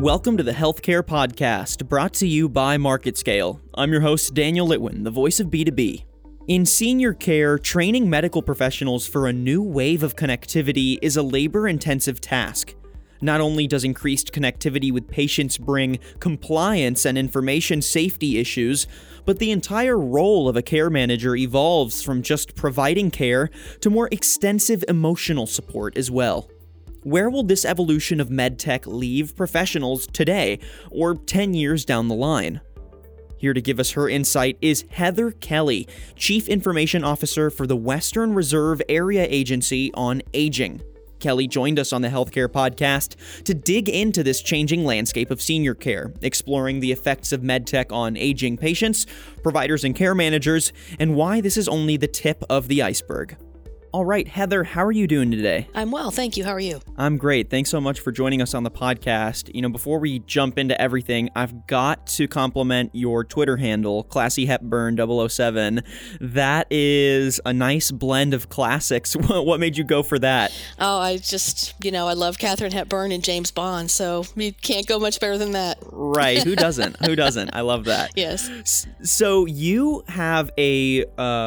Welcome to the Healthcare Podcast, brought to you by MarketScale. I'm your host, Daniel Litwin, the voice of B2B. In senior care, training medical professionals for a new wave of connectivity is a labor-intensive task. Not only does increased connectivity with patients bring compliance and information safety issues, but the entire role of a care manager evolves from just providing care to more extensive emotional support as well. Where will this evolution of medtech leave professionals today, or 10 years down the line? Here to give us her insight is Heather Kelly, Chief Information Officer for the Western Reserve Area Agency on Aging. Kelly joined us on the Healthcare Podcast to dig into this changing landscape of senior care, exploring the effects of medtech on aging patients, providers, and care managers, and why this is only the tip of the iceberg. All right, Heather, how are you doing today? I'm well, thank you. How are you? I'm great. Thanks so much for joining us on the podcast. Before we jump into everything, I've got to compliment your Twitter handle, Classy Hepburn 007. That is a nice blend of classics. What made you go for that? Oh, I just, I love Katharine Hepburn and James Bond, so you can't go much better than that. Right. Who doesn't? Who doesn't? I love that. Yes. So you have a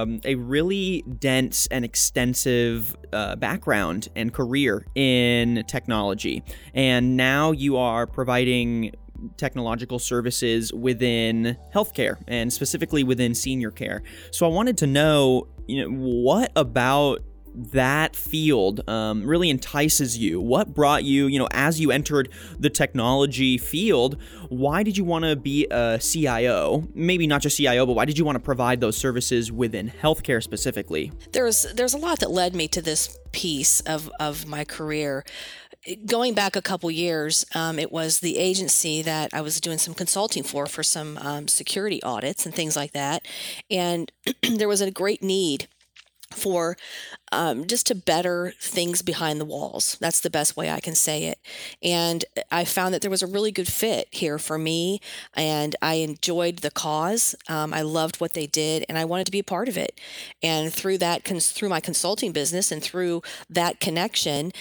really dense and extensive background and career in technology, and now you are providing technological services within healthcare and specifically within senior care. So I wanted to know, what about that field really entices you? What brought you, as you entered the technology field, why did you want to be a CIO? Maybe not just CIO, but why did you want to provide those services within healthcare specifically? There's a lot that led me to this piece of my career. Going back a couple years, it was the agency that I was doing some consulting for some security audits and things like that. And there was a great need for just to better things behind the walls. That's the best way I can say it. And I found that there was a really good fit here for me, and I enjoyed the cause. I loved what they did, and I wanted to be a part of it. And through that, through my consulting business and through that connection,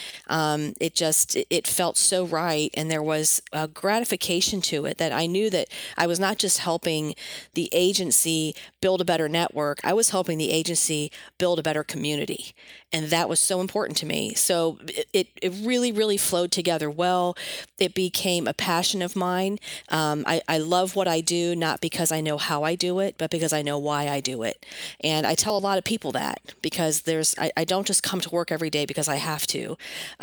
it felt so right, and there was a gratification to it that I knew that I was not just helping the agency build a better network, I was helping the agency build a better community. And that was so important to me. So it really, really flowed together well. It became a passion of mine. I love what I do, not because I know how I do it, but because I know why I do it. And I tell a lot of people that because I don't just come to work every day because I have to.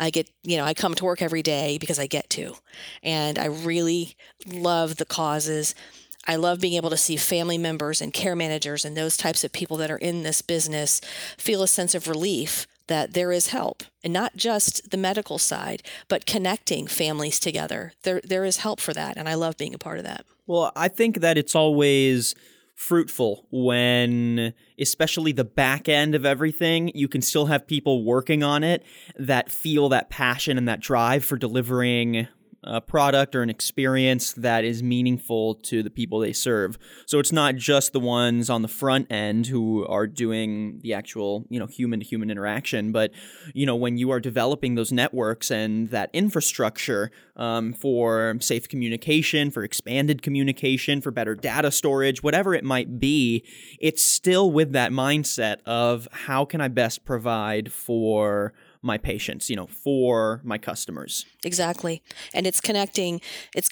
I come to work every day because I get to. And I really love the causes. I love being able to see family members and care managers and those types of people that are in this business feel a sense of relief that there is help, and not just the medical side, but connecting families together. There is help for that, and I love being a part of that. Well, I think that it's always fruitful when, especially the back end of everything, you can still have people working on it that feel that passion and that drive for delivering a product or an experience that is meaningful to the people they serve. So it's not just the ones on the front end who are doing the actual, human-to-human interaction, but, when you are developing those networks and that infrastructure for safe communication, for expanded communication, for better data storage, whatever it might be, it's still with that mindset of how can I best provide for my patients, for my customers. Exactly. And it's connecting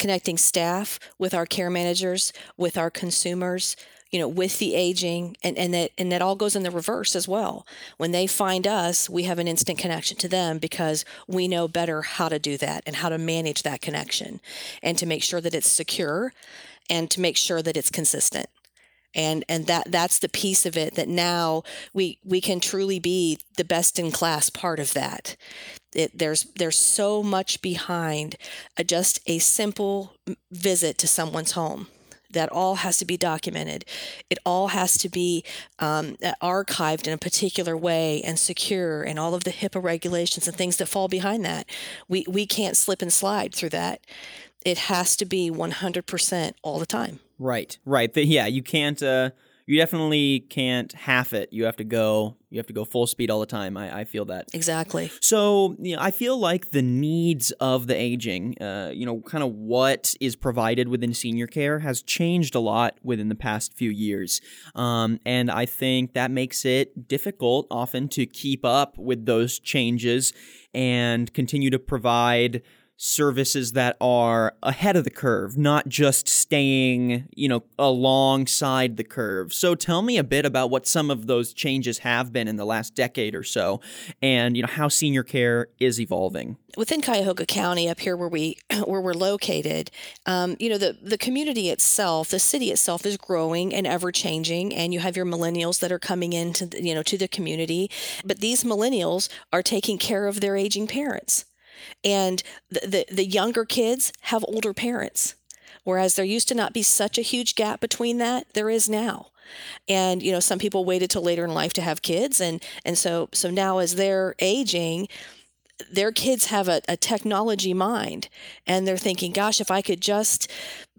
staff with our care managers, with our consumers, with the aging, and that all goes in the reverse as well. When they find us, we have an instant connection to them because we know better how to do that and how to manage that connection and to make sure that it's secure and to make sure that it's consistent. And that's the piece of it that now we can truly be the best in class part of that. There's so much behind just a simple visit to someone's home. That all has to be documented. It all has to be archived in a particular way and secure, and all of the HIPAA regulations and things that fall behind that. We can't slip and slide through that. It has to be 100% all the time. Right. You can't you definitely can't half it. You have to go full speed all the time. I feel that. Exactly. So, I feel like the needs of the aging, kind of what is provided within senior care has changed a lot within the past few years. And I think that makes it difficult often to keep up with those changes and continue to provide services that are ahead of the curve, not just staying, alongside the curve. So tell me a bit about what some of those changes have been in the last decade or so, and how senior care is evolving. Within Cuyahoga County, up here where we're located, the community itself, the city itself, is growing and ever changing, and you have your millennials that are coming into to the community, but these millennials are taking care of their aging parents. And the younger kids have older parents, whereas there used to not be such a huge gap between that. There is now. And, some people waited till later in life to have kids. And so now as they're aging, their kids have a technology mind, and they're thinking, gosh, if I could just,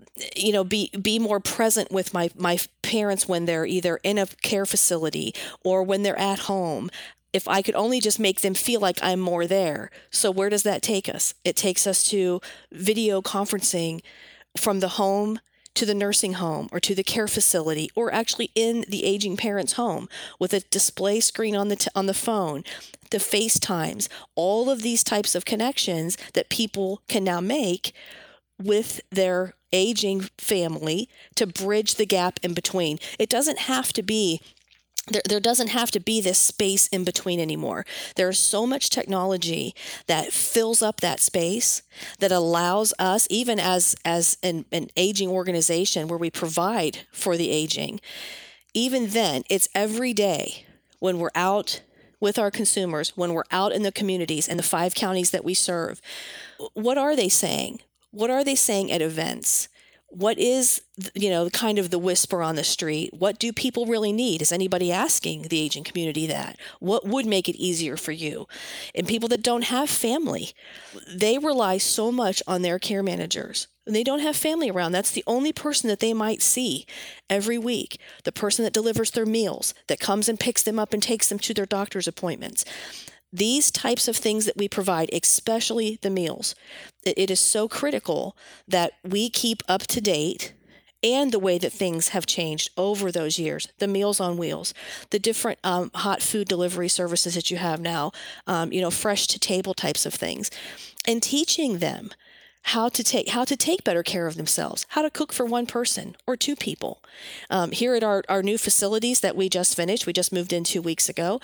be more present with my parents when they're either in a care facility or when they're at home. If I could only just make them feel like I'm more there. So where does that take us? It takes us to video conferencing from the home to the nursing home or to the care facility, or actually in the aging parent's home with a display screen on the phone, the FaceTimes, all of these types of connections that people can now make with their aging family to bridge the gap in between. It doesn't have to be There doesn't have to be this space in between anymore. There's so much technology that fills up that space that allows us, even as an aging organization where we provide for the aging, even then, it's every day when we're out with our consumers, when we're out in the communities and the 5 counties that we serve. What are they saying? What are they saying at events? What is, kind of the whisper on the street? What do people really need? Is anybody asking the aging community that? What would make it easier for you? And people that don't have family, they rely so much on their care managers. And they don't have family around. That's the only person that they might see every week. The person that delivers their meals, that comes and picks them up and takes them to their doctor's appointments. These types of things that we provide, especially the meals, it is so critical that we keep up to date, and the way that things have changed over those years. The Meals on Wheels, the different hot food delivery services that you have now, fresh to table types of things, and teaching them how to take better care of themselves, how to cook for one person or 2 people. Here at our new facilities that we just finished, we just moved in 2 weeks ago.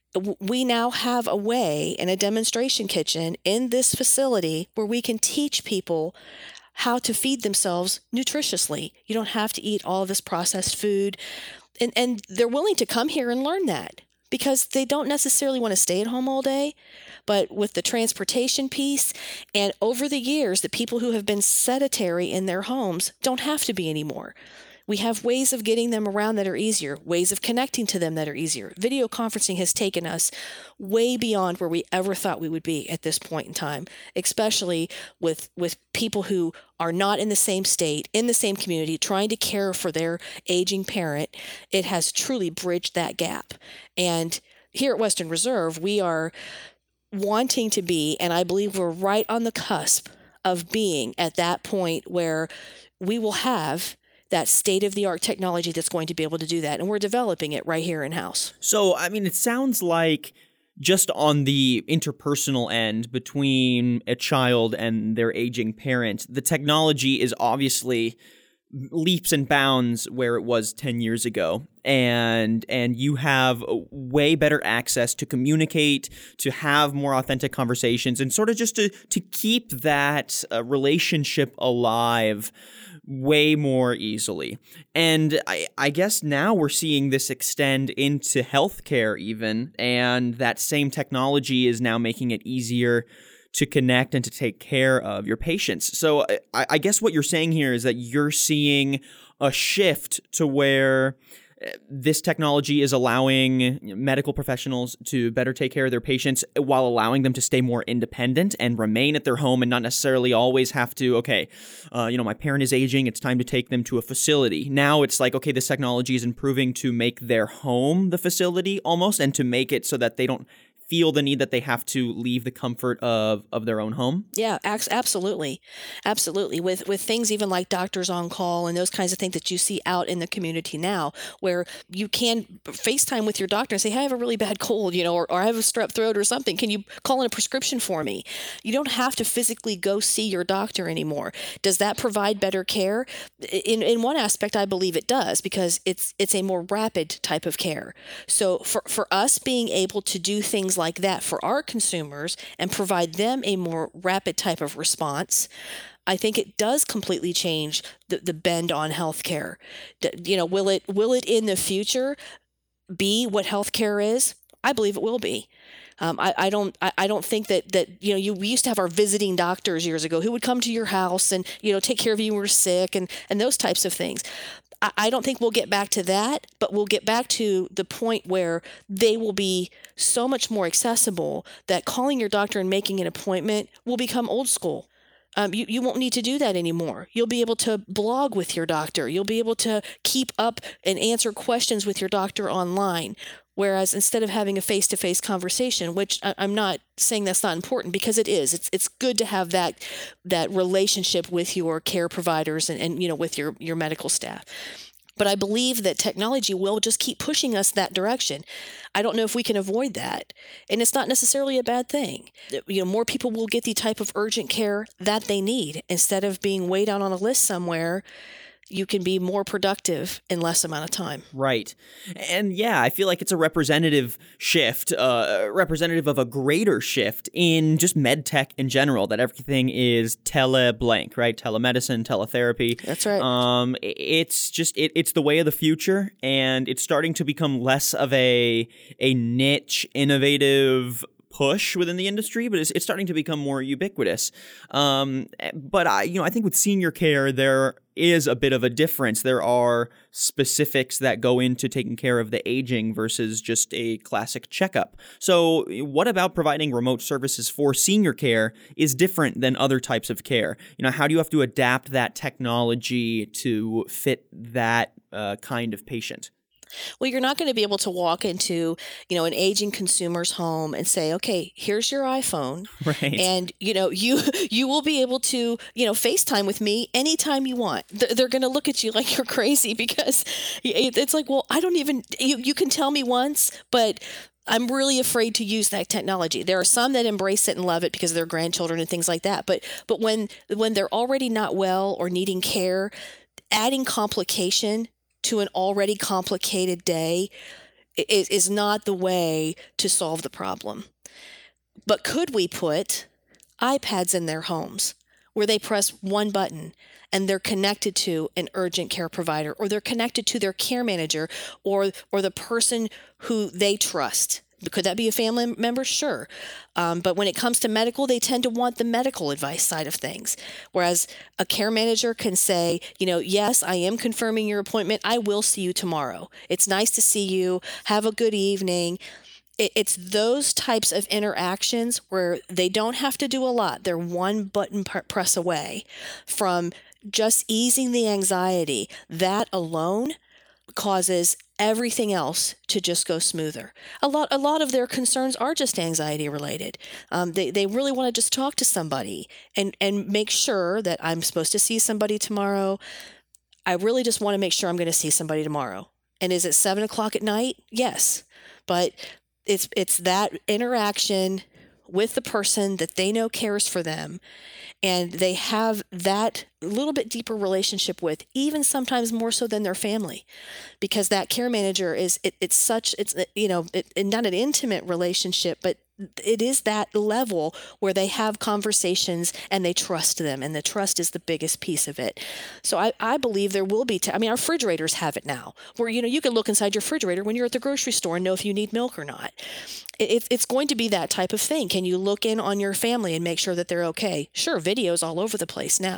We now have a way and a demonstration kitchen in this facility where we can teach people how to feed themselves nutritiously. You don't have to eat all of this processed food. And they're willing to come here and learn that because they don't necessarily want to stay at home all day. But with the transportation piece, and over the years, the people who have been sedentary in their homes don't have to be anymore. We have ways of getting them around that are easier, ways of connecting to them that are easier. Video conferencing has taken us way beyond where we ever thought we would be at this point in time, especially with people who are not in the same state, in the same community, trying to care for their aging parent. It has truly bridged that gap. And here at Western Reserve, we are wanting to be, and I believe we're right on the cusp of being at that point where we will have that state-of-the-art technology that's going to be able to do that. And we're developing it right here in-house. So, it sounds like just on the interpersonal end between a child and their aging parent, the technology is obviously leaps and bounds where it was 10 years ago. And you have way better access to communicate, to have more authentic conversations, and sort of just to keep that relationship alive way more easily. And I guess now we're seeing this extend into healthcare even, and that same technology is now making it easier to connect and to take care of your patients. So I guess what you're saying here is that you're seeing a shift to where this technology is allowing medical professionals to better take care of their patients while allowing them to stay more independent and remain at their home and not necessarily always have to, my parent is aging, it's time to take them to a facility. Now it's like, okay, this technology is improving to make their home the facility almost, and to make it so that they don't feel the need that they have to leave the comfort of their own home? Yeah, absolutely. Absolutely. With things even like doctors on call and those kinds of things that you see out in the community now, where you can FaceTime with your doctor and say, hey, I have a really bad cold, or I have a strep throat or something. Can you call in a prescription for me? You don't have to physically go see your doctor anymore. Does that provide better care? In one aspect, I believe it does, because it's a more rapid type of care. So for us being able to do things like that for our consumers and provide them a more rapid type of response, I think it does completely change the bend on healthcare. Will it in the future be what healthcare is? I believe it will be. I don't think that we used to have our visiting doctors years ago who would come to your house and take care of you when you were sick and those types of things. I don't think we'll get back to that, but we'll get back to the point where they will be so much more accessible that calling your doctor and making an appointment will become old school. You won't need to do that anymore. You'll be able to blog with your doctor. You'll be able to keep up and answer questions with your doctor online. Whereas instead of having a face-to-face conversation, which I'm not saying that's not important, because it is. It's good to have that relationship with your care providers and with your medical staff. But I believe that technology will just keep pushing us that direction. I don't know if we can avoid that. And it's not necessarily a bad thing. More people will get the type of urgent care that they need. Instead of being way down on a list somewhere, you can be more productive in less amount of time. Right. And yeah, I feel like it's a representative shift, representative of a greater shift in just med tech in general, that everything is tele-blank, right? Telemedicine, teletherapy. That's right. It's just, it's the way of the future, and it's starting to become less of a niche, innovative push within the industry, but it's starting to become more ubiquitous. But I think with senior care, there is a bit of a difference. There are specifics that go into taking care of the aging versus just a classic checkup. So what about providing remote services for senior care is different than other types of care? How do you have to adapt that technology to fit that kind of patient? Well, you're not going to be able to walk into, an aging consumer's home and say, okay, here's your iPhone. Right. And, you will be able to, FaceTime with me anytime you want. They're going to look at you like you're crazy, because it's like, well, I don't even, you can tell me once, but I'm really afraid to use that technology. There are some that embrace it and love it because of their grandchildren and things like that. But when they're already not well or needing care, adding complication to an already complicated day is not the way to solve the problem. But could we put iPads in their homes where they press one button and they're connected to an urgent care provider, or they're connected to their care manager or the person who they trust? Could that be a family member? Sure. But when it comes to medical, they tend to want the medical advice side of things. Whereas a care manager can say, yes, I am confirming your appointment. I will see you tomorrow. It's nice to see you. Have a good evening. It's those types of interactions where they don't have to do a lot. They're one button press away from just easing the anxiety. That alone causes everything else to just go smoother. A lot of their concerns are just anxiety related. They really want to just talk to somebody and make sure that I'm supposed to see somebody tomorrow. I really just want to make sure I'm going to see somebody tomorrow. And is it 7:00 at night? Yes. But it's that interaction with the person that they know cares for them, and they have that little bit deeper relationship with, even sometimes more so than their family, because that care manager it's not an intimate relationship, but it is that level where they have conversations and they trust them, and the trust is the biggest piece of it. So I believe there will be, our refrigerators have it now, where, you can look inside your refrigerator when you're at the grocery store and know if you need milk or not. It's going to be that type of thing. Can you look in on your family and make sure that they're okay? Sure, videos all over the place now.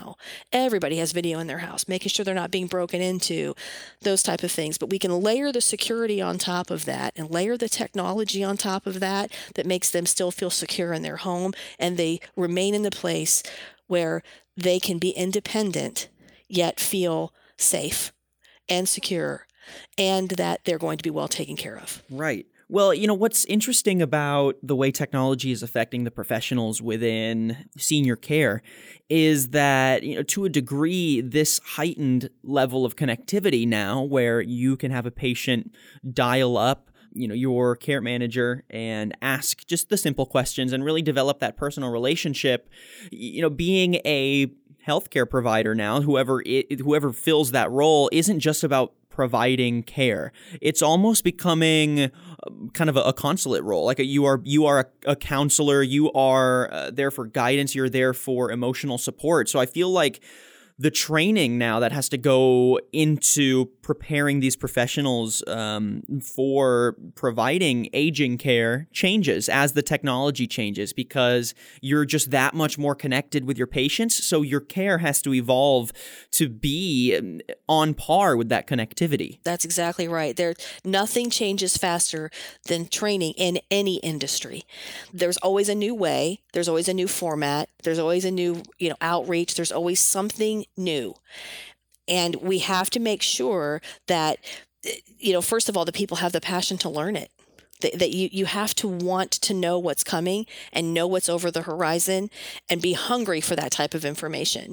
Everybody has video in their house, making sure they're not being broken into, those type of things. But we can layer the security on top of that and layer the technology on top of that makes them still feel secure in their home, and they remain in the place where they can be independent yet feel safe and secure, and that they're going to be well taken care of. Right. Well, what's interesting about the way technology is affecting the professionals within senior care is that, to a degree, this heightened level of connectivity now where you can have a patient dial up, your care manager and ask just the simple questions and really develop that personal relationship, being a healthcare provider now, whoever fills that role isn't just about providing care. It's almost becoming kind of a consulate role. Like you are a counselor, you are there for guidance, you're there for emotional support. So I feel like the training now that has to go into preparing these professionals for providing aging care changes as the technology changes, because you're just that much more connected with your patients. So your care has to evolve to be on par with that connectivity. That's exactly right. Nothing changes faster than training in any industry. There's always a new way. There's always a new format. There's always a new, outreach. There's always something new. And we have to make sure that, first of all, the people have the passion to learn it. That you have to want to know what's coming and know what's over the horizon and be hungry for that type of information.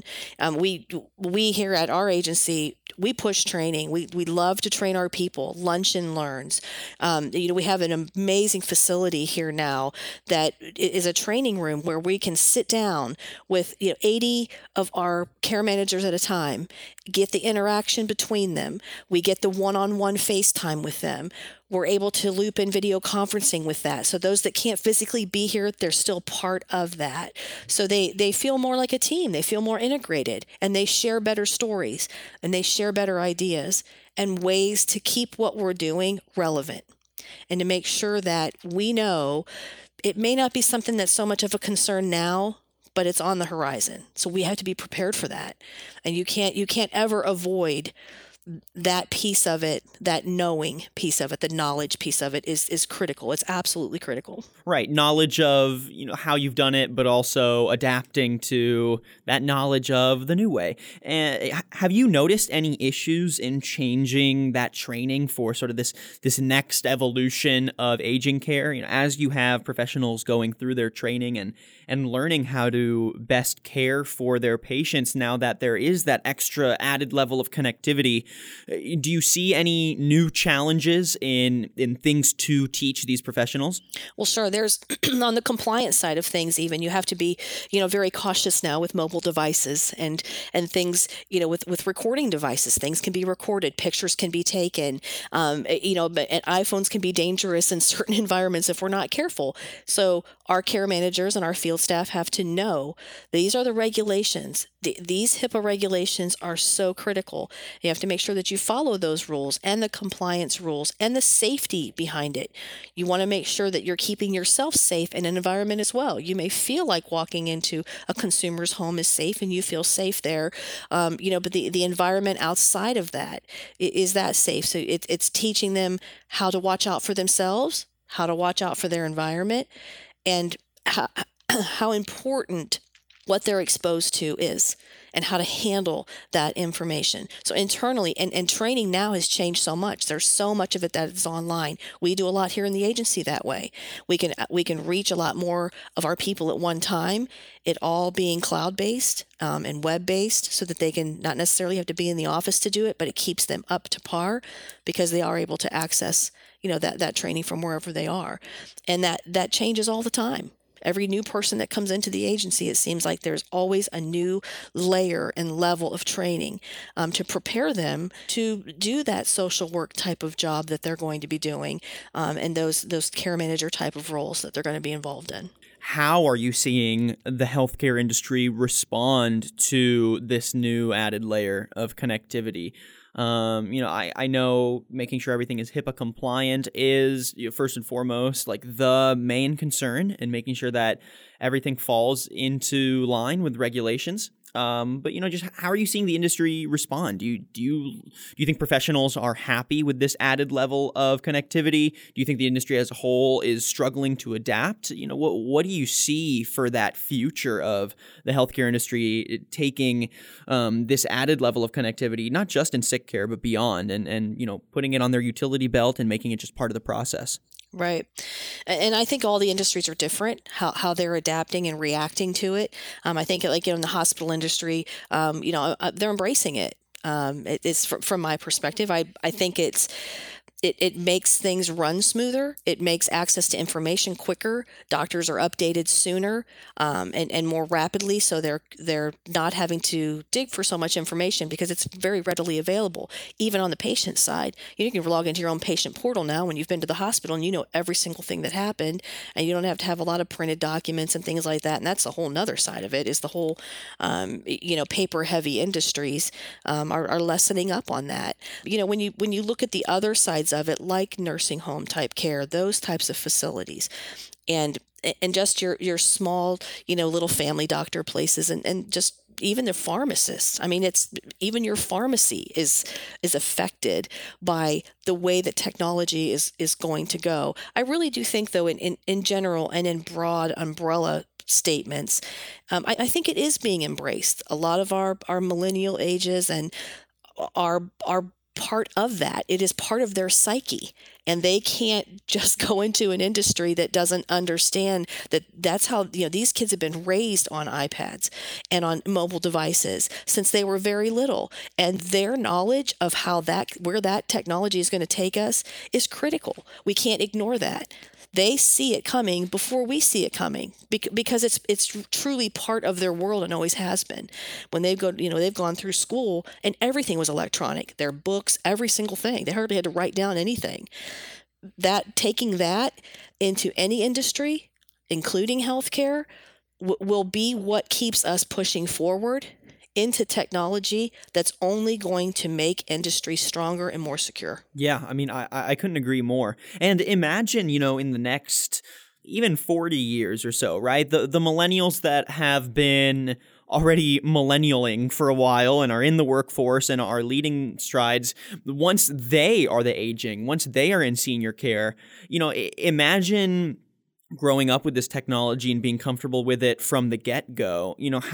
We here at our agency, we push training. We love to train our people. Lunch and Learns. We have an amazing facility here now that is a training room where we can sit down with 80 of our care managers at a time, get the interaction between them. We get the one-on-one FaceTime with them. We're able to loop in video conferencing with that. So those that can't physically be here, they're still part of that. So they feel more like a team. They feel more integrated, and they share better stories, and they share better ideas and ways to keep what we're doing relevant, and to make sure that we know it may not be something that's so much of a concern now, but it's on the horizon. So we have to be prepared for that. And you can't ever avoid that piece of it, that knowing piece of it, the knowledge piece of it is critical. It's absolutely critical. Right. Knowledge of, how you've done it, but also adapting to that knowledge of the new way. And have you noticed any issues in changing that training for sort of this next evolution of aging care? As you have professionals going through their training and learning how to best care for their patients, now that there is that extra added level of connectivity, do you see any new challenges in things to teach these professionals? Well, sure. There's on the compliance side of things, even you have to be, very cautious now with mobile devices and things, with recording devices. Things can be recorded, pictures can be taken, but iPhones can be dangerous in certain environments if we're not careful. So our care managers and our field staff have to know these are the regulations. These HIPAA regulations are so critical. You have to make sure that you follow those rules and the compliance rules and the safety behind it. You want to make sure that you're keeping yourself safe in an environment as well. You may feel like walking into a consumer's home is safe and you feel safe there, but the environment outside of that, is that safe? So it's teaching them how to watch out for themselves, how to watch out for their environment, and how important what they're exposed to is, and how to handle that information. So internally, and training now has changed so much. There's so much of it that is online. We do a lot here in the agency that way. We can reach a lot more of our people at one time, it all being cloud-based and web-based, so that they can not necessarily have to be in the office to do it, but it keeps them up to par because they are able to access, that training from wherever they are. And that changes all the time. Every new person that comes into the agency, it seems like there's always a new layer and level of training to prepare them to do that social work type of job that they're going to be doing, and those care manager type of roles that they're going to be involved in. How are you seeing the healthcare industry respond to this new added layer of connectivity? I know making sure everything is HIPAA compliant is first and foremost like the main concern, and making sure that everything falls into line with regulations. But just how are you seeing the industry respond? Do you think professionals are happy with this added level of connectivity? Do you think the industry as a whole is struggling to adapt? What do you see for that future of the healthcare industry taking this added level of connectivity, not just in sick care but beyond, and putting it on their utility belt and making it just part of the process? Right. And I think all the industries are different, how they're adapting and reacting to it. I think in the hospital industry, they're embracing it. It's from my perspective. I think it makes things run smoother. It makes access to information quicker. Doctors are updated sooner and more rapidly, so they're not having to dig for so much information because it's very readily available. Even on the patient side, you can log into your own patient portal now when you've been to the hospital, and you know every single thing that happened, and you don't have to have a lot of printed documents and things like that. And that's a whole nother side of it, is the whole paper-heavy industries are lessening up on that. When you look at the other sides of it, like nursing home type care, those types of facilities, and just your small, little family doctor places, and just even the pharmacists. I mean, it's even your pharmacy is affected by the way that technology is going to go. I really do think, though, in general and in broad umbrella statements, I think it is being embraced. A lot of our millennial ages and are part of that. It is part of their psyche, and they can't just go into an industry that doesn't understand that that's how, these kids have been raised on iPads and on mobile devices since they were very little, and their knowledge of where that technology is going to take us is critical. We can't ignore that. They see it coming before we see it coming because it's truly part of their world and always has been. When they've gone through school and everything was electronic, their books, every single thing. They hardly had to write down anything. Taking that into any industry, including healthcare, will be what keeps us pushing forward into technology that's only going to make industry stronger and more secure. Yeah, I mean, I couldn't agree more. And imagine, in the next even 40 years or so, right? The millennials that have been already millennialing for a while and are in the workforce and are leading strides, once they are once they are in senior care, imagine growing up with this technology and being comfortable with it from the get-go.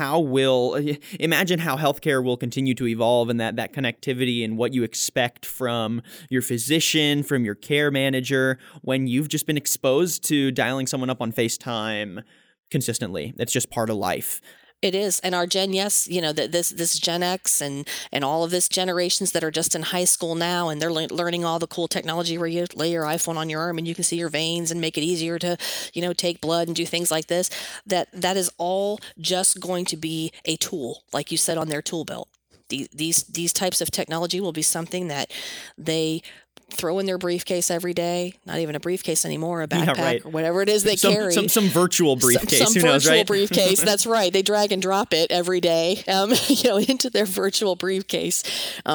Imagine how healthcare will continue to evolve, and that connectivity and what you expect from your physician, from your care manager, when you've just been exposed to dialing someone up on FaceTime consistently. It's just part of life. It is. And our Gen Yes, this Gen X and all of this generations that are just in high school now, and they're learning all the cool technology where you lay your iPhone on your arm and you can see your veins and make it easier to, take blood and do things like this. That is all just going to be a tool, like you said, on their tool belt. These types of technology will be something that they throw in their briefcase every day. Not even a briefcase anymore, a backpack or whatever it is they carry. Some virtual briefcase. Some virtual briefcase. That's right. They drag and drop it every day, into their virtual briefcase.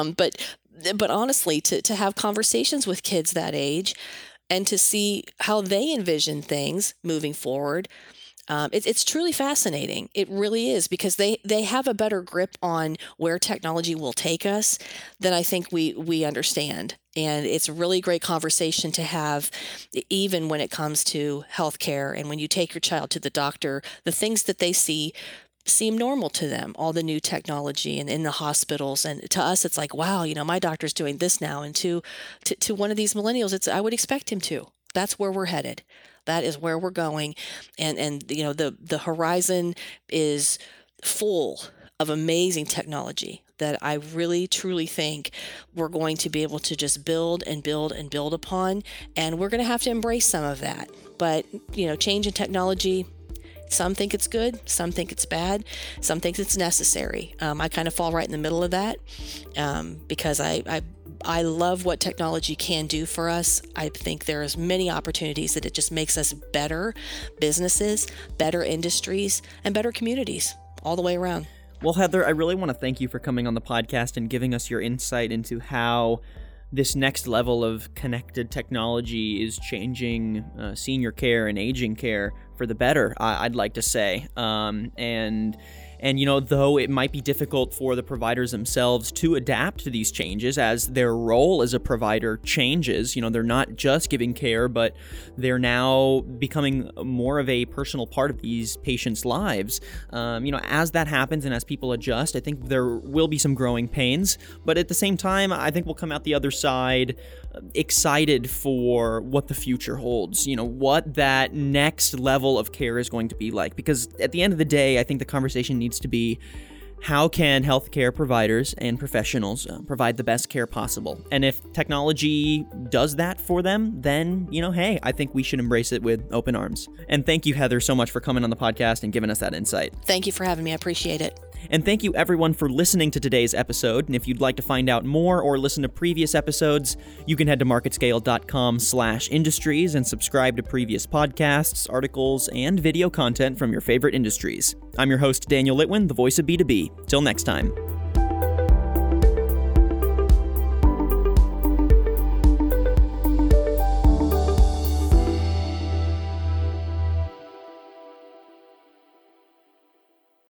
But honestly, to have conversations with kids that age and to see how they envision things moving forward, it's truly fascinating. It really is, because they have a better grip on where technology will take us than I think we understand. And it's a really great conversation to have, even when it comes to healthcare. And when you take your child to the doctor, the things that they see seem normal to them, all the new technology and in the hospitals. And to us, it's like, wow, my doctor's doing this now. And to one of these millennials, I would expect him to. That's where we're headed. That is where we're going. And the horizon is full of amazing technology that I really, truly think we're going to be able to just build and build and build upon. And we're going to have to embrace some of that. But, change in technology, some think it's good, some think it's bad, some think it's necessary. I kind of fall right in the middle of that because I love what technology can do for us. I think there's many opportunities that it just makes us better businesses, better industries, and better communities all the way around. Well, Heather, I really want to thank you for coming on the podcast and giving us your insight into how this next level of connected technology is changing senior care and aging care for the better, I'd like to say. And And, though it might be difficult for the providers themselves to adapt to these changes as their role as a provider changes, they're not just giving care, but they're now becoming more of a personal part of these patients' lives. As that happens and as people adjust, I think there will be some growing pains. But at the same time, I think we'll come out the other side excited for what the future holds, what that next level of care is going to be like. Because at the end of the day, I think the conversation needs to be, how can healthcare providers and professionals provide the best care possible? And if technology does that for them, then, hey, I think we should embrace it with open arms. And thank you, Heather, so much for coming on the podcast and giving us that insight. Thank you for having me. I appreciate it. And thank you, everyone, for listening to today's episode. And if you'd like to find out more or listen to previous episodes, you can head to marketscale.com/industries and subscribe to previous podcasts, articles, and video content from your favorite industries. I'm your host, Daniel Litwin, the voice of B2B. Till next time.